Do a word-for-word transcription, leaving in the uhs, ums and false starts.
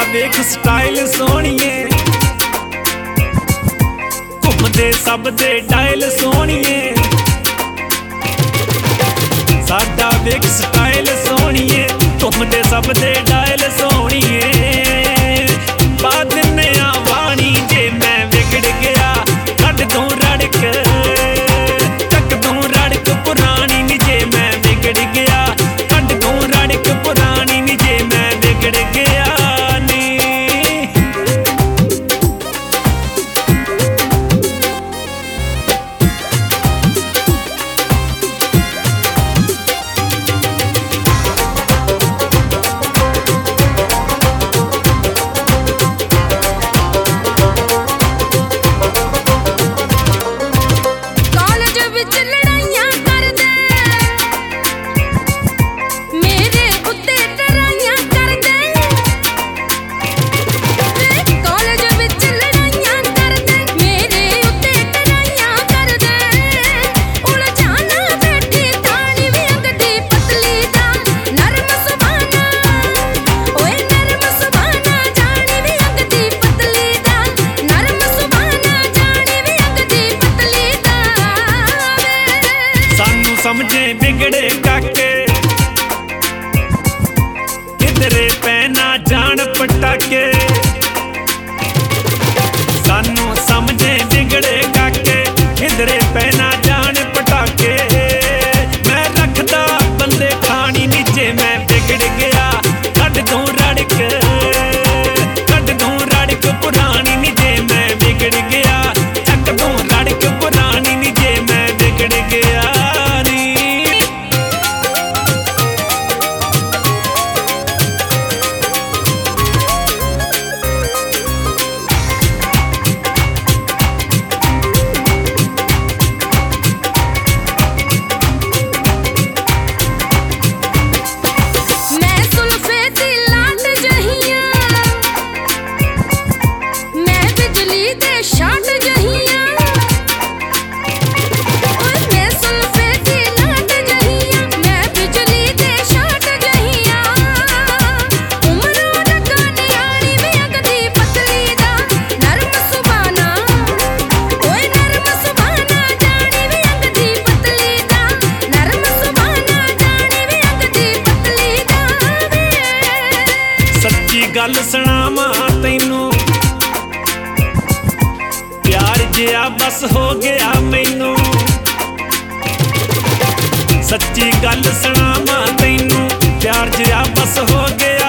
वेख स्टाइल सोहणीए, घुमदे सब दे डायल सोहणीए। साडा वेख स्टाइल सोहणीए, घुमदे सब दे डायल सोहणीए। पा दिन्ने आ वाणी जे मैं विगड़ गया, कढ दूं रड़क चक दूं रड़क पुरानी नी जे मैं विगड़ गया, कढ दूं रड़क पुरानी नी जे मैं विगड़ गया। समझे बिगड़े काके किधरे पैना जान पटाके, सानू समझे बिगड़े काके किधरे पैना जान पटाके। मैं रखदा बंदे खानी नीचे मैं बिगड़ गया, कढ दूं रड़क कढ दूं रड़क पुरानी नीचे मैं बिगड़ गया, चक दूं रड़क पुरानी नीचे मैं बिगड़ गया। गल सुनावा तैनू प्यार जिया बस हो गया मैनू, सच्ची गल सुनावा तैनू प्यार जिया बस हो गया।